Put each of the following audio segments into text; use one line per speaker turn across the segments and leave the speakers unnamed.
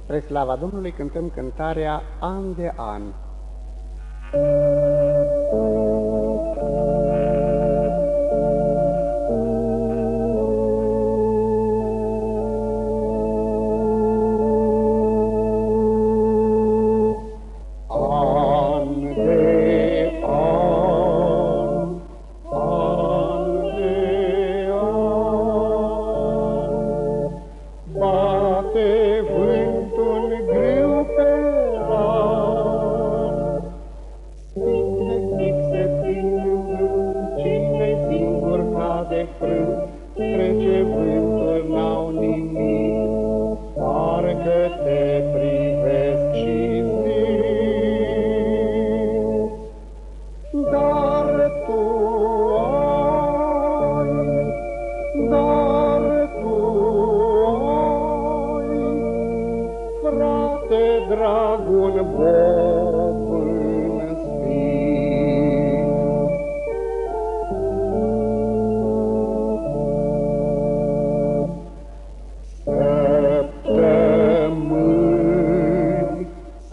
Spre slava Domnului cântăm cântarea An de An.
Bate vântul greu pe ran, se prind, cine singur cade frânt, trece vântul, n-au nimic, parcă te privesc și zic, dar tu ai, frate drag, un bob în spic. Săptămâni,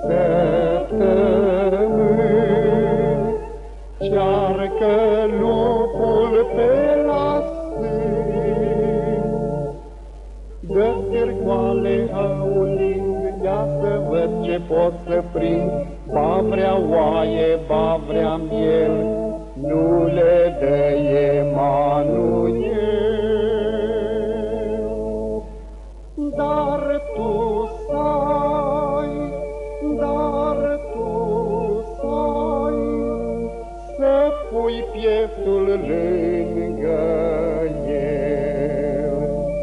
săptămâni, cearcă lupul pe la sân, dă târcoale aulind, ia să văd ce pot să prind, ba vrea oaie, ba vrea miel, nu le dă Emanuel. Dar tu sai, dar tu sai, să pui pieptul lângă el.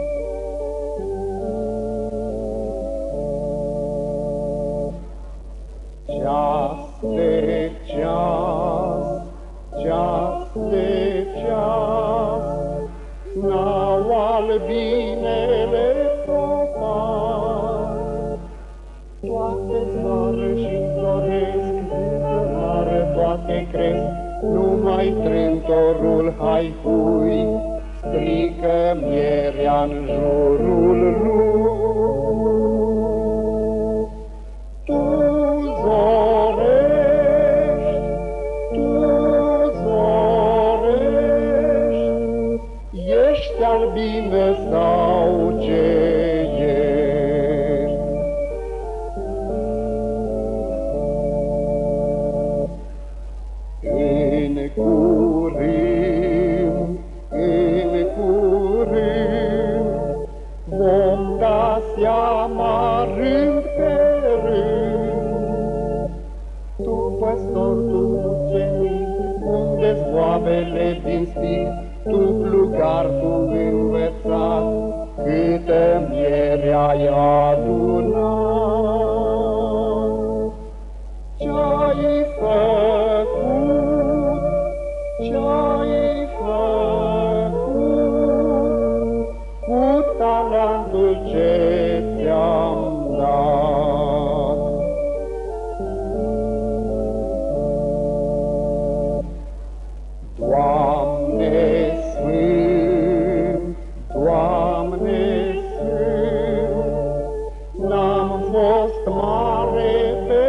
Ceas de ceas, ceas de ceas, n-au albinele popas. Toate sară și soresc, sară toate cresc, numai trântorul hai-hui strică mierea-n jurul lui. Ești albină sau ce ești? În curând, vom da seama rând pe rând. Tu, păstor, tu, ucenic, unde-s boabele din spic? Tu, plugar, tu învățat, câtă miere ai adunat. Ce-ai făcut, ce-ai făcut, cu talentul ce ți-am dat? Doamne Sfânt, Doamne Sfânt, n-am fost mare pe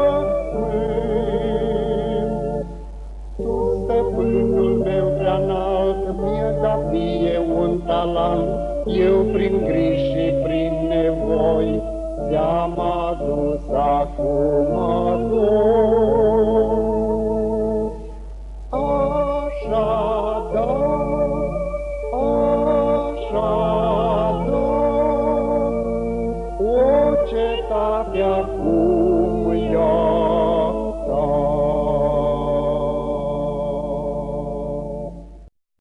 pământ. Tu, stăpânul meu prea înalt, mi-ai dat mie un talent, eu prin griji și prin nevoi ți-am adus acum doi.